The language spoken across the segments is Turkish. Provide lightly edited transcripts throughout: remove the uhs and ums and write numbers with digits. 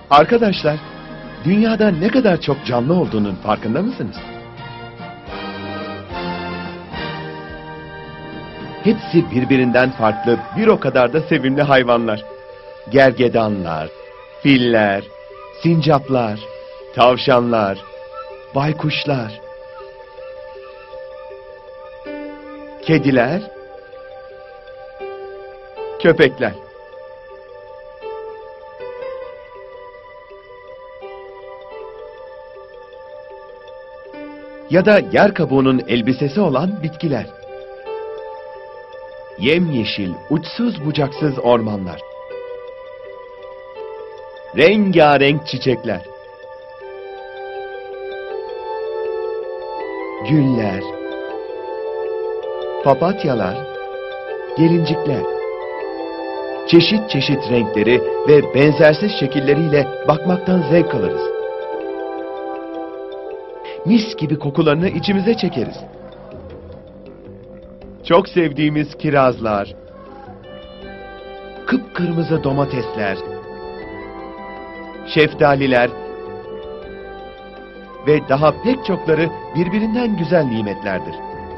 Arkadaşlar, dünyada ne kadar çok canlı olduğunun farkında mısınız? Hepsi birbirinden farklı, bir o kadar da sevimli hayvanlar. Gergedanlar, filler, sincaplar, tavşanlar, baykuşlar, kediler, köpekler. Ya da yer kabuğunun elbisesi olan bitkiler. Yemyeşil, uçsuz bucaksız ormanlar. Rengarenk çiçekler. Güller. Papatyalar. Gelincikler. Çeşit çeşit renkleri ve benzersiz şekilleriyle bakmaktan zevk alırız. Mis gibi kokularını içimize çekeriz. Çok sevdiğimiz kirazlar, kıpkırmızı domatesler, şeftaliler ve daha pek çokları birbirinden güzel nimetlerdir.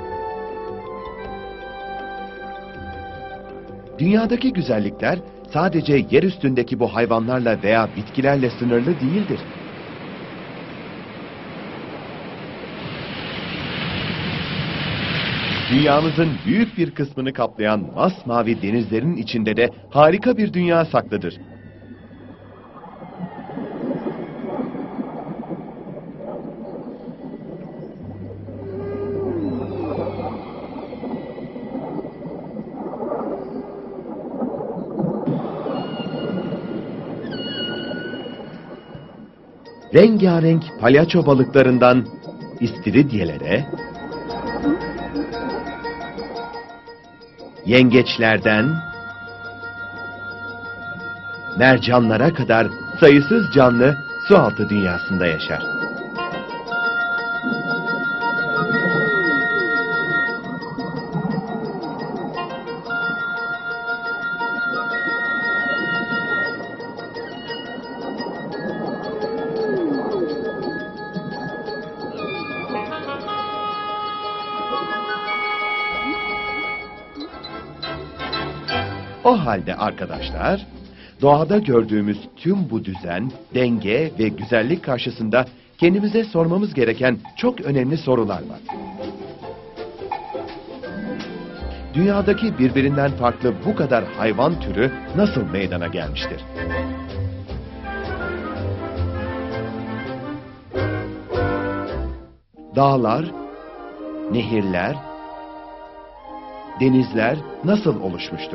Dünyadaki güzellikler sadece yer üstündeki bu hayvanlarla veya bitkilerle sınırlı değildir. Dünyamızın büyük bir kısmını kaplayan masmavi denizlerin içinde de harika bir dünya saklıdır. Rengarenk palyaço balıklarından istiridyelere, yengeçlerden mercanlara kadar sayısız canlı sualtı dünyasında yaşar. O halde arkadaşlar, doğada gördüğümüz tüm bu düzen, denge ve güzellik karşısında kendimize sormamız gereken çok önemli sorular var. Dünyadaki birbirinden farklı bu kadar hayvan türü nasıl meydana gelmiştir? Dağlar, nehirler, denizler nasıl oluşmuştur?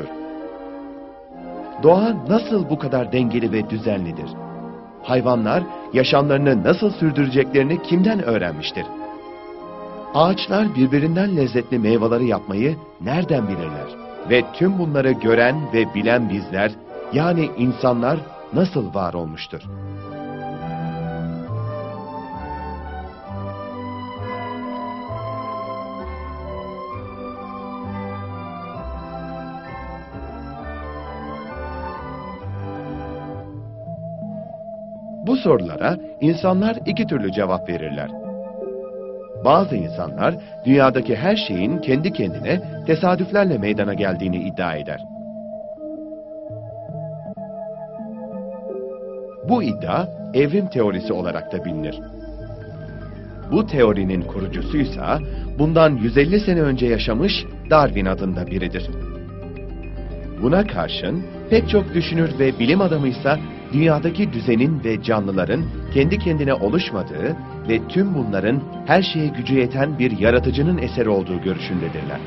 Doğa nasıl bu kadar dengeli ve düzenlidir? Hayvanlar yaşamlarını nasıl sürdüreceklerini kimden öğrenmiştir? Ağaçlar birbirinden lezzetli meyveleri yapmayı nereden bilirler? Ve tüm bunları gören ve bilen bizler, yani insanlar nasıl var olmuştur? Bu sorulara insanlar iki türlü cevap verirler. Bazı insanlar dünyadaki her şeyin kendi kendine tesadüflerle meydana geldiğini iddia eder. Bu iddia evrim teorisi olarak da bilinir. Bu teorinin kurucusuysa bundan 150 sene önce yaşamış Darwin adında biridir. Buna karşın pek çok düşünür ve bilim adamıysa dünyadaki düzenin ve canlıların kendi kendine oluşmadığı ve tüm bunların her şeye gücü yeten bir yaratıcının eseri olduğu görüşündedirler.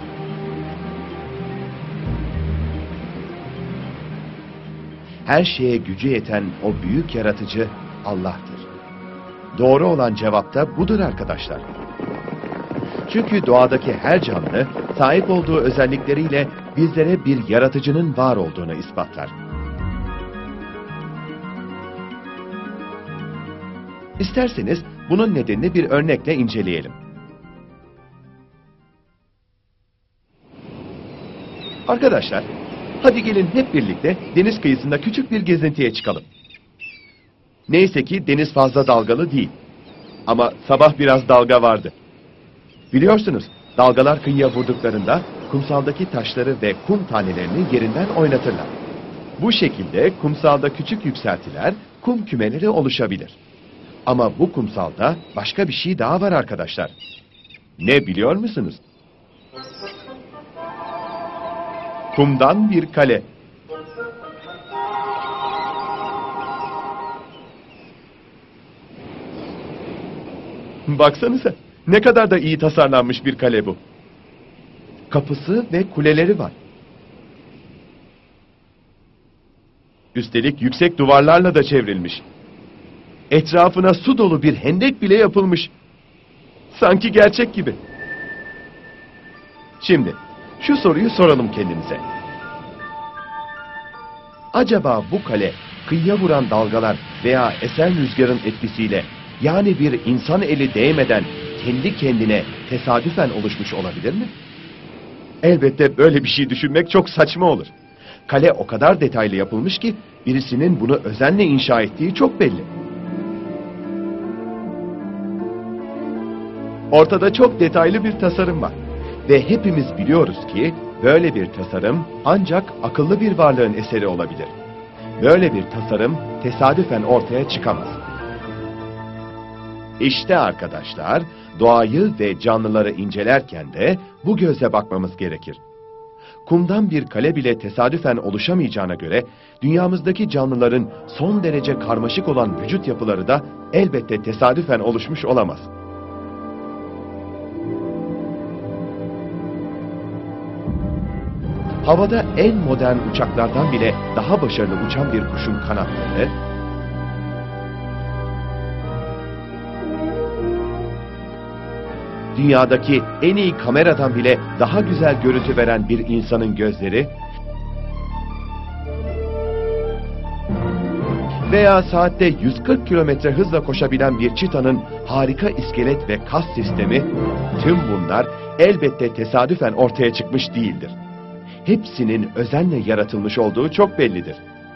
Her şeye gücü yeten o büyük yaratıcı Allah'tır. Doğru olan cevap da budur arkadaşlar. Çünkü doğadaki her canlı sahip olduğu özellikleriyle bizlere bir yaratıcının var olduğunu ispatlar. İsterseniz bunun nedenini bir örnekle inceleyelim. Arkadaşlar, hadi gelin hep birlikte deniz kıyısında küçük bir gezintiye çıkalım. Neyse ki deniz fazla dalgalı değil. Ama sabah biraz dalga vardı. Biliyorsunuz, dalgalar kıyıya vurduklarında kumsaldaki taşları ve kum tanelerini yerinden oynatırlar. Bu şekilde kumsalda küçük yükseltiler, kum kümeleri oluşabilir. Ama bu kumsalda başka bir şey daha var arkadaşlar. Ne biliyor musunuz? Kumdan bir kale. Baksanıza, ne kadar da iyi tasarlanmış bir kale bu. Kapısı ve kuleleri var. Üstelik yüksek duvarlarla da çevrilmiş. Etrafına su dolu bir hendek bile yapılmış. Sanki gerçek gibi. Şimdi şu soruyu soralım kendimize. Acaba bu kale kıyıya vuran dalgalar veya esen rüzgarın etkisiyle, yani bir insan eli değmeden kendi kendine tesadüfen oluşmuş olabilir mi? Elbette böyle bir şey düşünmek çok saçma olur. Kale o kadar detaylı yapılmış ki birisinin bunu özenle inşa ettiği çok belli. Ortada çok detaylı bir tasarım var. Ve hepimiz biliyoruz ki böyle bir tasarım ancak akıllı bir varlığın eseri olabilir. Böyle bir tasarım tesadüfen ortaya çıkamaz. İşte arkadaşlar, doğayı ve canlıları incelerken de bu gözle bakmamız gerekir. Kumdan bir kale bile tesadüfen oluşamayacağına göre, dünyamızdaki canlıların son derece karmaşık olan vücut yapıları da elbette tesadüfen oluşmuş olamaz. Havada en modern uçaklardan bile daha başarılı uçan bir kuşun kanatları, dünyadaki en iyi kameradan bile daha güzel görüntü veren bir insanın gözleri veya saatte 140 kilometre hızla koşabilen bir çitanın harika iskelet ve kas sistemi, tüm bunlar elbette tesadüfen ortaya çıkmış değildir. Hepsinin özenle yaratılmış olduğu çok bellidir.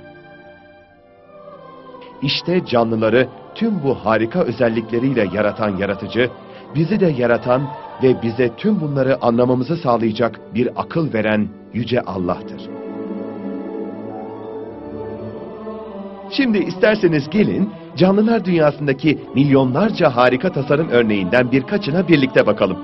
İşte canlıları tüm bu harika özellikleriyle yaratan yaratıcı, bizi de yaratan ve bize tüm bunları anlamamızı sağlayacak bir akıl veren Yüce Allah'tır. Şimdi isterseniz gelin, canlılar dünyasındaki milyonlarca harika tasarım örneğinden birkaçına birlikte bakalım.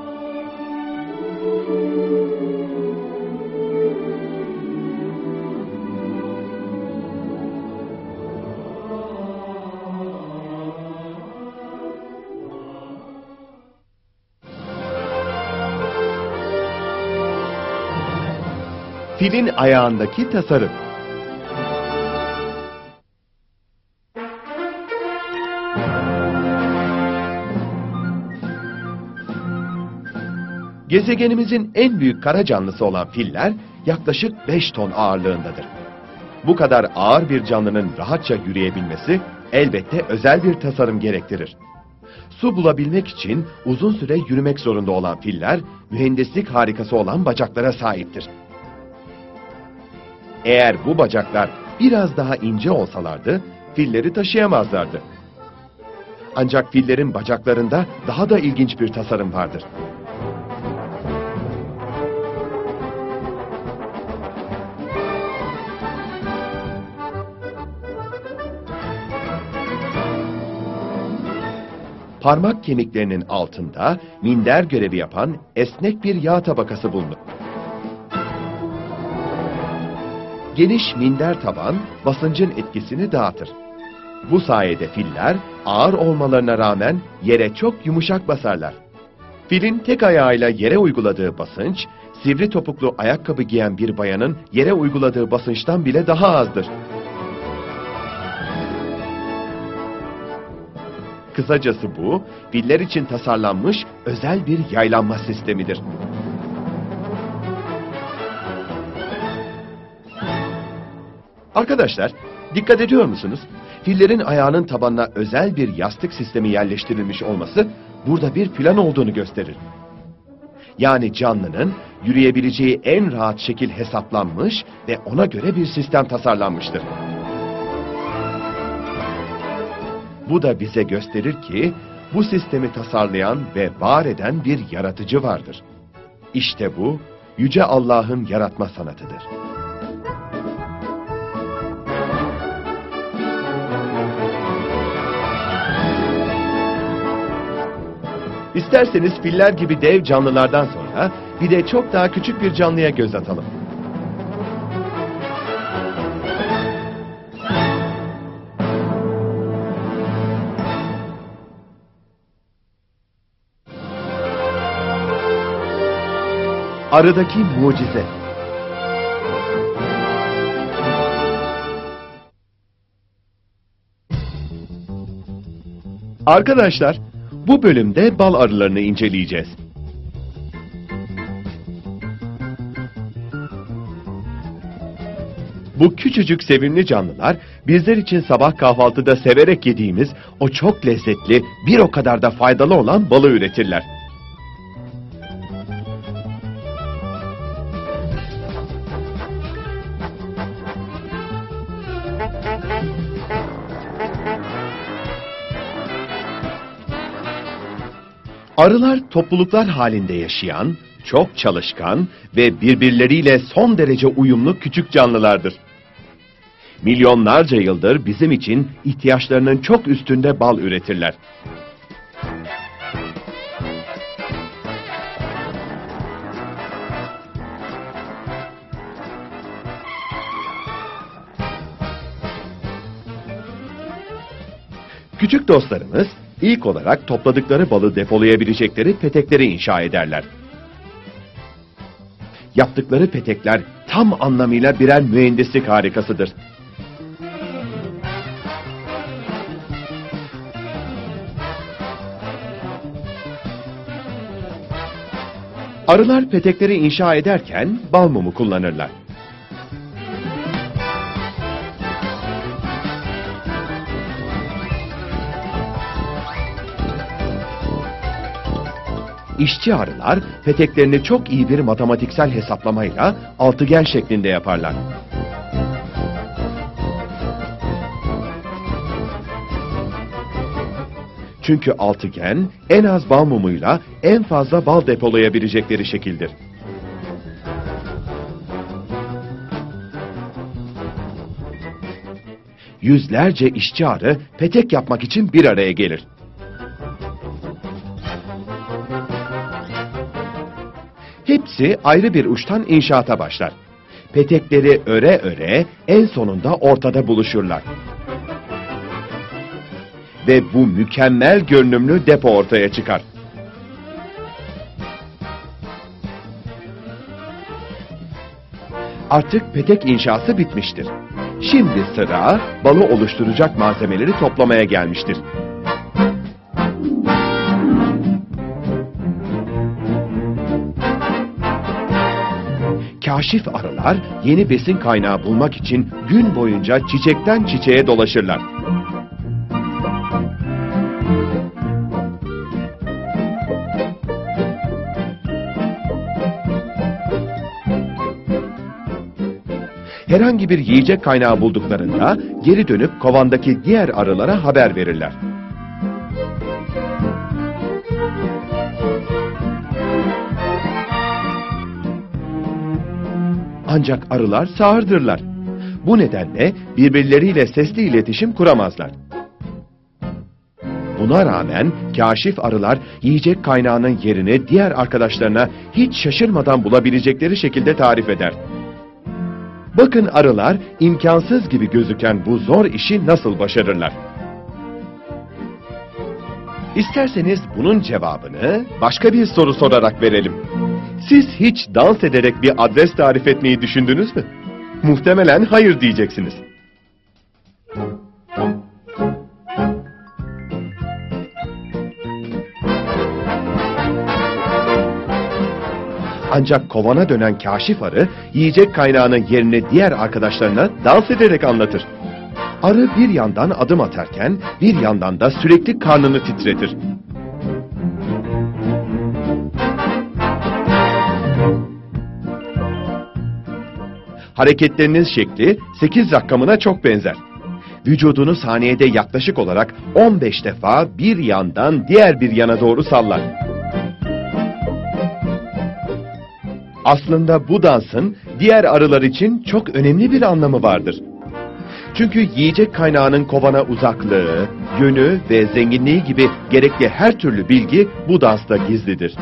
Filin ayağındaki tasarım. Gezegenimizin en büyük kara canlısı olan filler yaklaşık 5 ton ağırlığındadır. Bu kadar ağır bir canlının rahatça yürüyebilmesi elbette özel bir tasarım gerektirir. Su bulabilmek için uzun süre yürümek zorunda olan filler, mühendislik harikası olan bacaklara sahiptir. Eğer bu bacaklar biraz daha ince olsalardı, filleri taşıyamazlardı. Ancak fillerin bacaklarında daha da ilginç bir tasarım vardır. Parmak kemiklerinin altında minder görevi yapan esnek bir yağ tabakası bulunur. Geniş minder taban basıncın etkisini dağıtır. Bu sayede filler ağır olmalarına rağmen yere çok yumuşak basarlar. Filin tek ayağıyla yere uyguladığı basınç, sivri topuklu ayakkabı giyen bir bayanın yere uyguladığı basınçtan bile daha azdır. Kısacası bu, filler için tasarlanmış özel bir yaylanma sistemidir. Arkadaşlar, dikkat ediyor musunuz? Fillerin ayağının tabanına özel bir yastık sistemi yerleştirilmiş olması burada bir plan olduğunu gösterir. Yani canlının yürüyebileceği en rahat şekil hesaplanmış ve ona göre bir sistem tasarlanmıştır. Bu da bize gösterir ki bu sistemi tasarlayan ve var eden bir yaratıcı vardır. İşte bu Yüce Allah'ın yaratma sanatıdır. İsterseniz filler gibi dev canlılardan sonra bir de çok daha küçük bir canlıya göz atalım. Arıdaki mucize. Arkadaşlar, bu bölümde bal arılarını inceleyeceğiz. Bu küçücük sevimli canlılar bizler için sabah kahvaltıda severek yediğimiz o çok lezzetli, bir o kadar da faydalı olan balı üretirler. Arılar topluluklar halinde yaşayan, çok çalışkan ve birbirleriyle son derece uyumlu küçük canlılardır. Milyonlarca yıldır bizim için ihtiyaçlarının çok üstünde bal üretirler. Küçük dostlarımız ilk olarak topladıkları balı depolayabilecekleri petekleri inşa ederler. Yaptıkları petekler tam anlamıyla birer mühendislik harikasıdır. Arılar petekleri inşa ederken bal mumu kullanırlar. İşçi arılar peteklerini çok iyi bir matematiksel hesaplamayla altıgen şeklinde yaparlar. Çünkü altıgen en az bal mumuyla en fazla bal depolayabilecekleri şekildir. Yüzlerce işçi arı petek yapmak için bir araya gelir. Hepsi ayrı bir uçtan inşaata başlar. Petekleri öre öre en sonunda ortada buluşurlar. Ve bu mükemmel görünümlü depo ortaya çıkar. Artık petek inşası bitmiştir. Şimdi sıra balı oluşturacak malzemeleri toplamaya gelmiştir. Kaşif arılar yeni besin kaynağı bulmak için gün boyunca çiçekten çiçeğe dolaşırlar. Herhangi bir yiyecek kaynağı bulduklarında geri dönüp kovandaki diğer arılara haber verirler. Ancak arılar sağırdırlar. Bu nedenle birbirleriyle sesli iletişim kuramazlar. Buna rağmen kaşif arılar yiyecek kaynağının yerini diğer arkadaşlarına hiç şaşırmadan bulabilecekleri şekilde tarif eder. Bakın arılar imkansız gibi gözüken bu zor işi nasıl başarırlar? İsterseniz bunun cevabını başka bir soru sorarak verelim. Siz hiç dans ederek bir adres tarif etmeyi düşündünüz mü? Muhtemelen hayır diyeceksiniz. Ancak kovana dönen kaşif arı yiyecek kaynağının yerini diğer arkadaşlarına dans ederek anlatır. Arı bir yandan adım atarken bir yandan da sürekli karnını titretir. Hareketlerinin şekli 8 rakamına çok benzer. vücudunu saniyede yaklaşık olarak 15 defa bir yandan diğer bir yana doğru sallar. Aslında bu dansın diğer arılar için çok önemli bir anlamı vardır. Çünkü yiyecek kaynağının kovana uzaklığı, yönü ve zenginliği gibi gerekli her türlü bilgi bu dansta gizlidir.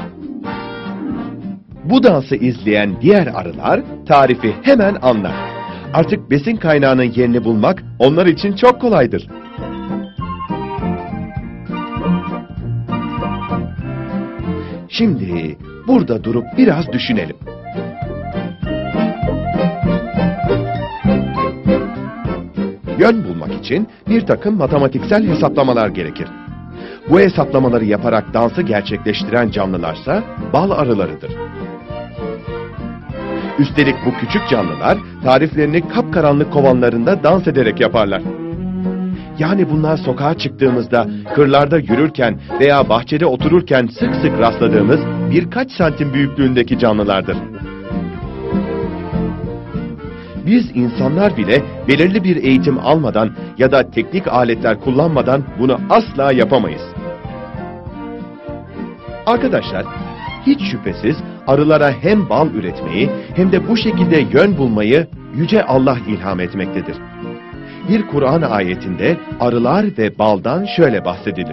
Bu dansı izleyen diğer arılar tarifi hemen anlar. Artık besin kaynağının yerini bulmak onlar için çok kolaydır. Şimdi burada durup biraz düşünelim. Yön bulmak için bir takım matematiksel hesaplamalar gerekir. Bu hesaplamaları yaparak dansı gerçekleştiren canlılarsa bal arılarıdır. Üstelik bu küçük canlılar tariflerini kapkaranlık kovanlarında dans ederek yaparlar. Yani bunlar sokağa çıktığımızda, kırlarda yürürken veya bahçede otururken sık sık rastladığımız birkaç santim büyüklüğündeki canlılardır. Biz insanlar bile belirli bir eğitim almadan ya da teknik aletler kullanmadan bunu asla yapamayız. Arkadaşlar, hiç şüphesiz arılara hem bal üretmeyi hem de bu şekilde yön bulmayı Yüce Allah ilham etmektedir. Bir Kur'an ayetinde arılar ve baldan şöyle bahsedilir.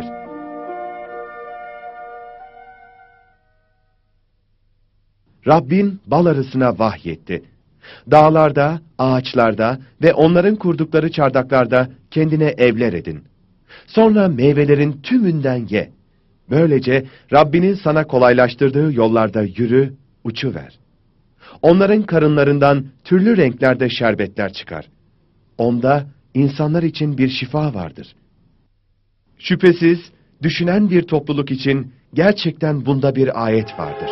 Rabbin bal arısına vahyetti. Dağlarda, ağaçlarda ve onların kurdukları çardaklarda kendine evler edin. Sonra meyvelerin tümünden ye. Böylece Rabbinin sana kolaylaştırdığı yollarda yürü, uçuver. Onların karınlarından türlü renklerde şerbetler çıkar. Onda insanlar için bir şifa vardır. Şüphesiz düşünen bir topluluk için gerçekten bunda bir ayet vardır.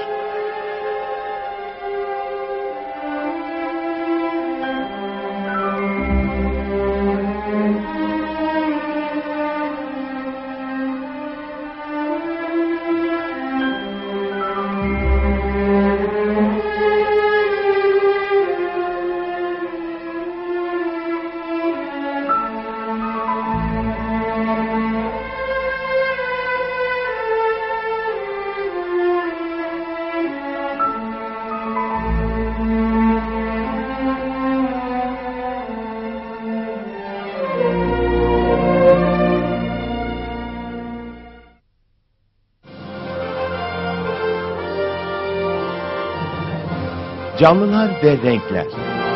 Canlılar ve renkler.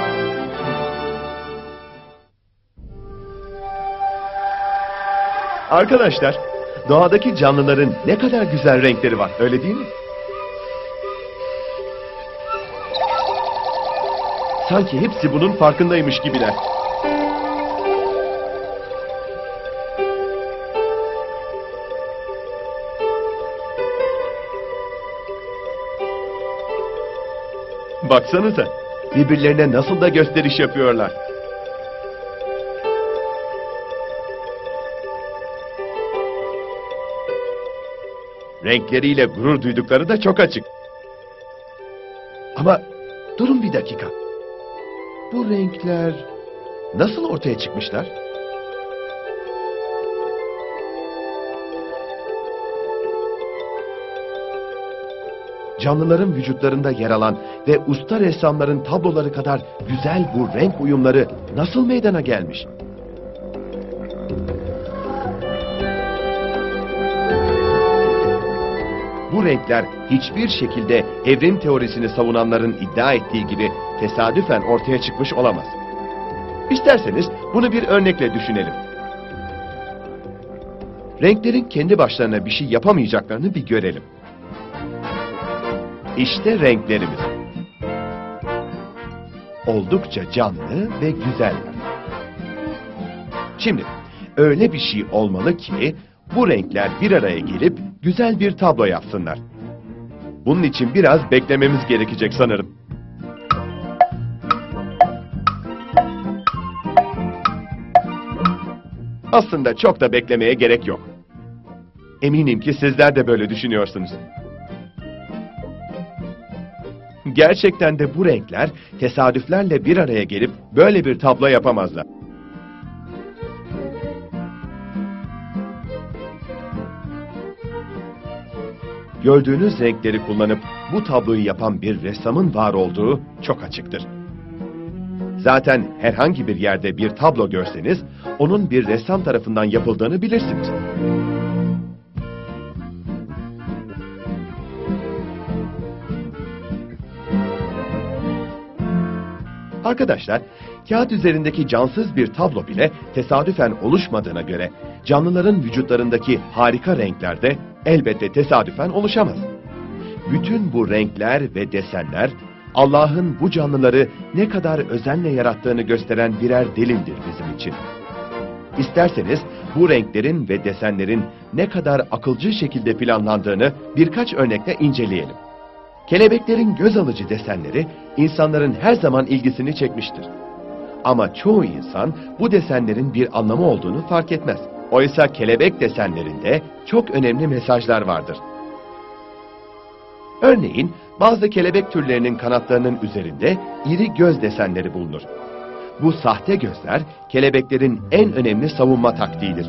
Arkadaşlar, doğadaki canlıların ne kadar güzel renkleri var, öyle değil mi? Sanki hepsi bunun farkındaymış gibiler. Baksanıza, birbirlerine nasıl da gösteriş yapıyorlar. Renkleriyle gurur duydukları da çok açık. Ama durun bir dakika. Bu renkler nasıl ortaya çıkmışlar? Canlıların vücutlarında yer alan ve usta ressamların tabloları kadar güzel bu renk uyumları nasıl meydana gelmiş? Bu renkler hiçbir şekilde evrim teorisini savunanların iddia ettiği gibi tesadüfen ortaya çıkmış olamaz. İsterseniz bunu bir örnekle düşünelim. Renklerin kendi başlarına bir şey yapamayacaklarını bir görelim. İşte renklerimiz. Oldukça canlı ve güzeller. Şimdi öyle bir şey olmalı ki bu renkler bir araya gelip güzel bir tablo yapsınlar. Bunun için biraz beklememiz gerekecek sanırım. Aslında çok da beklemeye gerek yok. Eminim ki sizler de böyle düşünüyorsunuz. Gerçekten de bu renkler tesadüflerle bir araya gelip böyle bir tablo yapamazlar. gördüğünüz renkleri kullanıp bu tabloyu yapan bir ressamın var olduğu çok açıktır. Zaten herhangi bir yerde bir tablo görseniz, onun bir ressam tarafından yapıldığını bilirsiniz. Arkadaşlar, kağıt üzerindeki cansız bir tablo bile tesadüfen oluşmadığına göre, canlıların vücutlarındaki harika renkler de elbette tesadüfen oluşamaz. Bütün bu renkler ve desenler, Allah'ın bu canlıları ne kadar özenle yarattığını gösteren birer delildir bizim için. İsterseniz bu renklerin ve desenlerin ne kadar akılcı şekilde planlandığını birkaç örnekle inceleyelim. Kelebeklerin göz alıcı desenleri insanların her zaman ilgisini çekmiştir. Ama çoğu insan bu desenlerin bir anlamı olduğunu fark etmez. Oysa kelebek desenlerinde çok önemli mesajlar vardır. Örneğin bazı kelebek türlerinin kanatlarının üzerinde iri göz desenleri bulunur. Bu sahte gözler kelebeklerin en önemli savunma taktiğidir.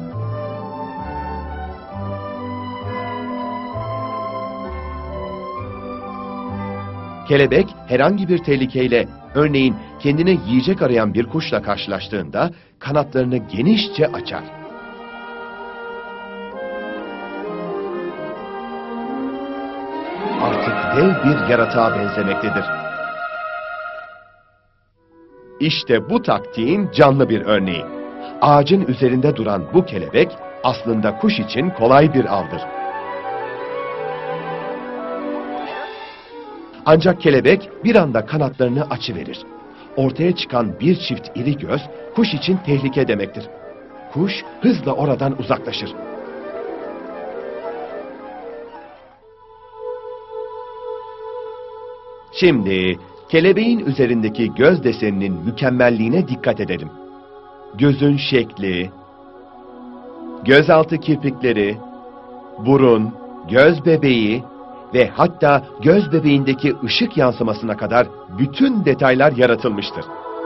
Kelebek herhangi bir tehlikeyle, örneğin kendine yiyecek arayan bir kuşla karşılaştığında kanatlarını genişçe açar. Artık dev bir yaratığa benzemektedir. İşte bu taktiğin canlı bir örneği. Ağacın üzerinde duran bu kelebek aslında kuş için kolay bir avdır. Ancak kelebek bir anda kanatlarını açıverir. Ortaya çıkan bir çift iri göz kuş için tehlike demektir. Kuş hızla oradan uzaklaşır. Şimdi kelebeğin üzerindeki göz deseninin mükemmelliğine dikkat edelim. Gözün şekli, gözaltı kirpikleri, burun, göz bebeği ve hatta göz bebeğindeki ışık yansımasına kadar bütün detaylar yaratılmıştır.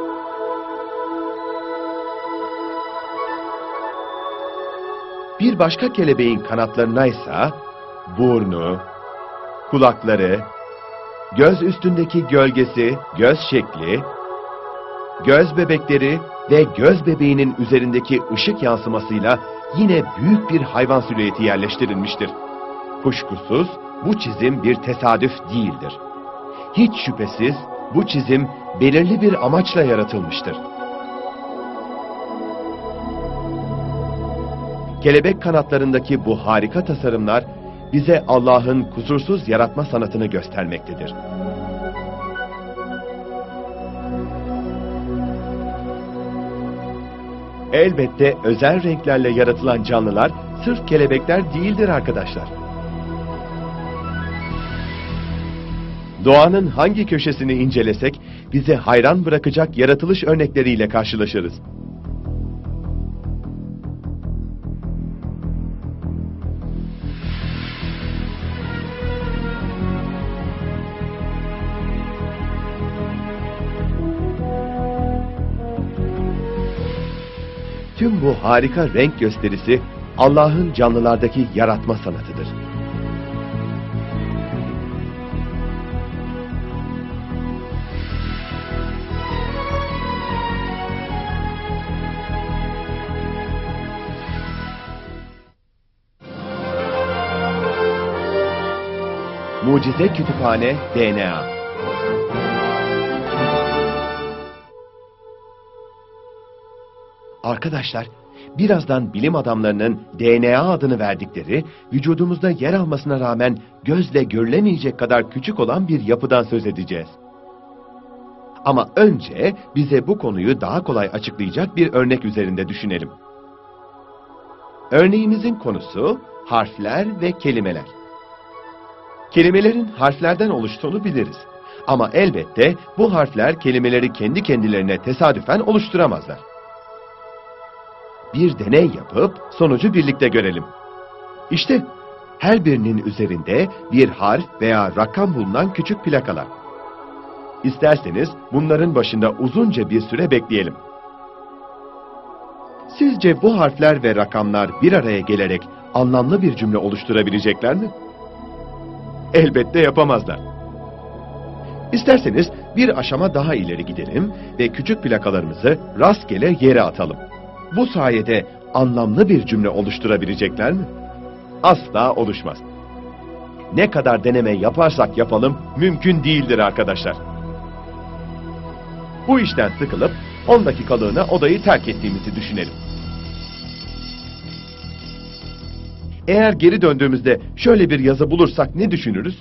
Bir başka kelebeğin kanatlarına ise burnu, kulakları, göz üstündeki gölgesi, göz şekli, göz bebekleri ve göz bebeğinin üzerindeki ışık yansımasıyla yine büyük bir hayvan silüeti yerleştirilmiştir. Kuşkusuz bu çizim bir tesadüf değildir. Hiç şüphesiz bu çizim belirli bir amaçla yaratılmıştır. Kelebek kanatlarındaki bu harika tasarımlar bize Allah'ın kusursuz yaratma sanatını göstermektedir. Elbette özel renklerle yaratılan canlılar sırf kelebekler değildir arkadaşlar. Doğanın hangi köşesini incelesek bizi hayran bırakacak yaratılış örnekleriyle karşılaşırız. Tüm bu harika renk gösterisi Allah'ın canlılardaki yaratma sanatıdır. Mucize Kütüphane DNA. Arkadaşlar, birazdan bilim adamlarının DNA adını verdikleri, vücudumuzda yer almasına rağmen gözle görülemeyecek kadar küçük olan bir yapıdan söz edeceğiz. Ama önce bize bu konuyu daha kolay açıklayacak bir örnek üzerinde düşünelim. Örneğimizin konusu harfler ve kelimeler. Kelimelerin harflerden oluştuğunu biliriz. Ama elbette bu harfler kelimeleri kendi kendilerine tesadüfen oluşturamazlar. Bir deney yapıp sonucu birlikte görelim. İşte her birinin üzerinde bir harf veya rakam bulunan küçük plakalar. İsterseniz bunların başında uzunca bir süre bekleyelim. Sizce bu harfler ve rakamlar bir araya gelerek anlamlı bir cümle oluşturabilecekler mi? Elbette yapamazlar. İsterseniz bir aşama daha ileri gidelim ve küçük plakalarımızı rastgele yere atalım. Bu sayede anlamlı bir cümle oluşturabilecekler mi? Asla oluşmaz. Ne kadar deneme yaparsak yapalım mümkün değildir arkadaşlar. Bu işten sıkılıp 10 dakikalığına odayı terk ettiğimizi düşünelim. Eğer geri döndüğümüzde şöyle bir yazı bulursak ne düşünürüz?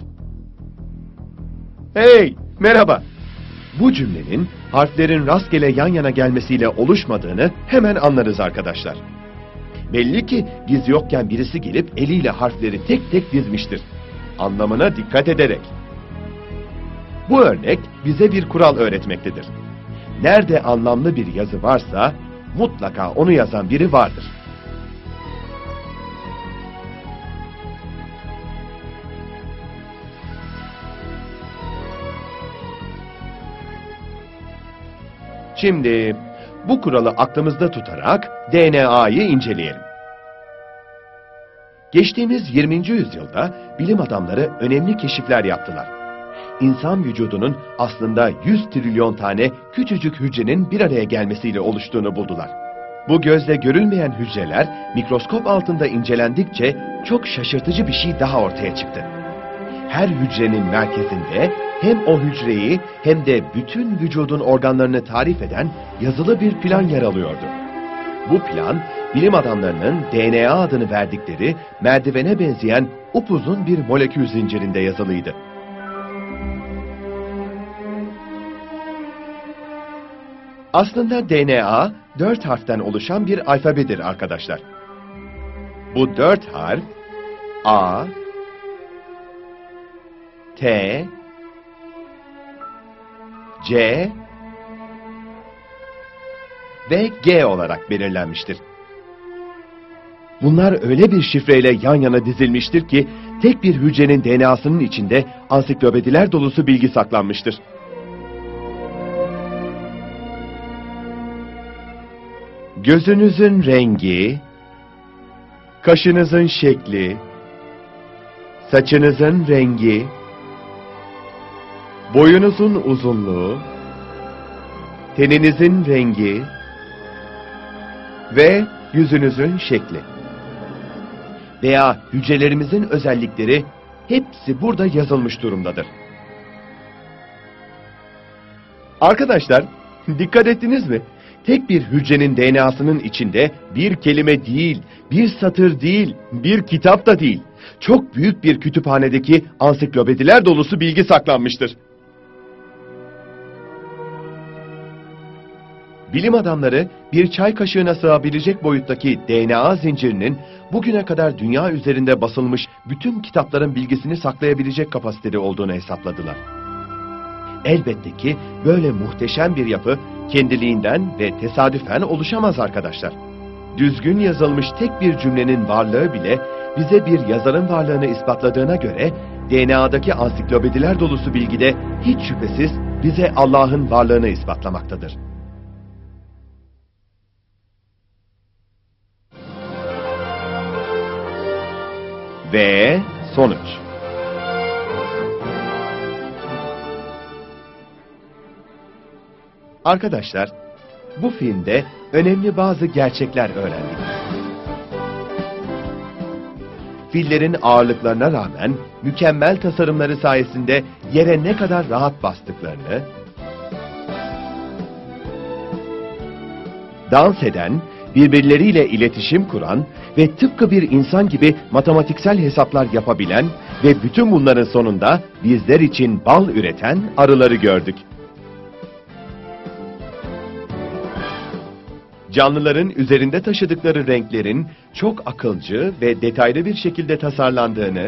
Hey, merhaba. Bu cümlenin harflerin rastgele yan yana gelmesiyle oluşmadığını hemen anlarız arkadaşlar. Belli ki giz yokken birisi gelip eliyle harfleri tek tek dizmiştir. Anlamına dikkat ederek. Bu örnek bize bir kural öğretmektedir. Nerede anlamlı bir yazı varsa mutlaka onu yazan biri vardır. Şimdi bu kuralı aklımızda tutarak DNA'yı inceleyelim. Geçtiğimiz 20. yüzyılda bilim adamları önemli keşifler yaptılar. İnsan vücudunun aslında 100 trilyon tane küçücük hücrenin bir araya gelmesiyle oluştuğunu buldular. Bu gözle görülmeyen hücreler mikroskop altında incelendikçe çok şaşırtıcı bir şey daha ortaya çıktı. Her hücrenin merkezinde hem o hücreyi hem de bütün vücudun organlarını tarif eden yazılı bir plan yer alıyordu. Bu plan, bilim adamlarının DNA adını verdikleri merdivene benzeyen upuzun bir molekül zincirinde yazılıydı. Aslında DNA 4 harften oluşan bir alfabedir arkadaşlar. Bu 4 harf A, T, C ve G olarak belirlenmiştir. Bunlar öyle bir şifreyle yan yana dizilmiştir ki tek bir hücrenin DNA'sının içinde ansiklopediler dolusu bilgi saklanmıştır. Gözünüzün rengi, kaşınızın şekli, saçınızın rengi, boyunuzun uzunluğu, teninizin rengi ve yüzünüzün şekli veya hücrelerimizin özellikleri hepsi burada yazılmış durumdadır. Arkadaşlar, dikkat ettiniz mi? Tek bir hücrenin DNA'sının içinde bir kelime değil, bir satır değil, bir kitap da değil, çok büyük bir kütüphanedeki ansiklopediler dolusu bilgi saklanmıştır. Bilim adamları bir çay kaşığına sığabilecek boyuttaki DNA zincirinin bugüne kadar dünya üzerinde basılmış bütün kitapların bilgisini saklayabilecek kapasitede olduğunu hesapladılar. Elbette ki böyle muhteşem bir yapı kendiliğinden ve tesadüfen oluşamaz arkadaşlar. Düzgün yazılmış tek bir cümlenin varlığı bile bize bir yazarın varlığını ispatladığına göre DNA'daki ansiklopediler dolusu bilgide hiç şüphesiz bize Allah'ın varlığını ispatlamaktadır. Ve sonuç. Arkadaşlar, bu filmde önemli bazı gerçekler öğrendik. Fillerin ağırlıklarına rağmen mükemmel tasarımları sayesinde yere ne kadar rahat bastıklarını, dans eden, birbirleriyle iletişim kuran ve tıpkı bir insan gibi matematiksel hesaplar yapabilen ve bütün bunların sonunda bizler için bal üreten arıları gördük. Canlıların üzerinde taşıdıkları renklerin çok akılcı ve detaylı bir şekilde tasarlandığını,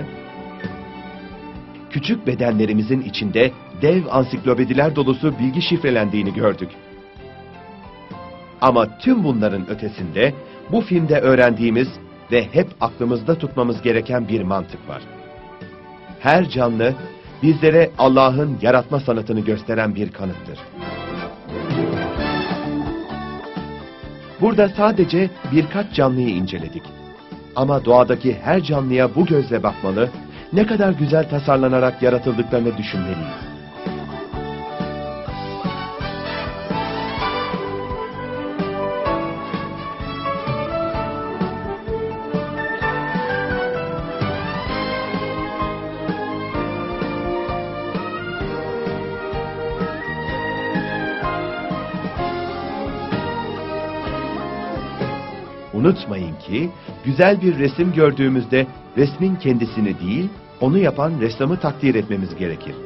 küçük bedenlerimizin içinde dev ansiklopediler dolusu bilgi şifrelendiğini gördük. Ama tüm bunların ötesinde bu filmde öğrendiğimiz ve hep aklımızda tutmamız gereken bir mantık var. Her canlı bizlere Allah'ın yaratma sanatını gösteren bir kanıttır. Burada sadece birkaç canlıyı inceledik. Ama doğadaki her canlıya bu gözle bakmalı ne kadar güzel tasarlanarak yaratıldıklarını düşünmeliyiz. Unutmayın ki, güzel bir resim gördüğümüzde resmin kendisini değil, onu yapan ressamı takdir etmemiz gerekir.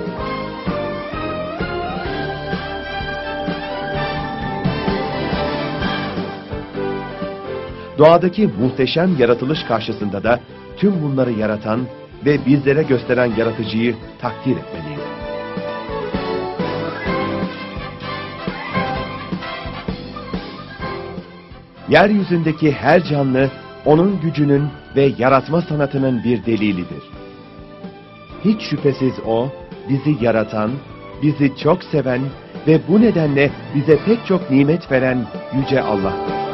Doğadaki muhteşem yaratılış karşısında da tüm bunları yaratan ve bizlere gösteren yaratıcıyı takdir etmeliyiz. Yeryüzündeki her canlı, onun gücünün ve yaratma sanatının bir delilidir. Hiç şüphesiz O, bizi yaratan, bizi çok seven ve bu nedenle bize pek çok nimet veren Yüce Allah'tır.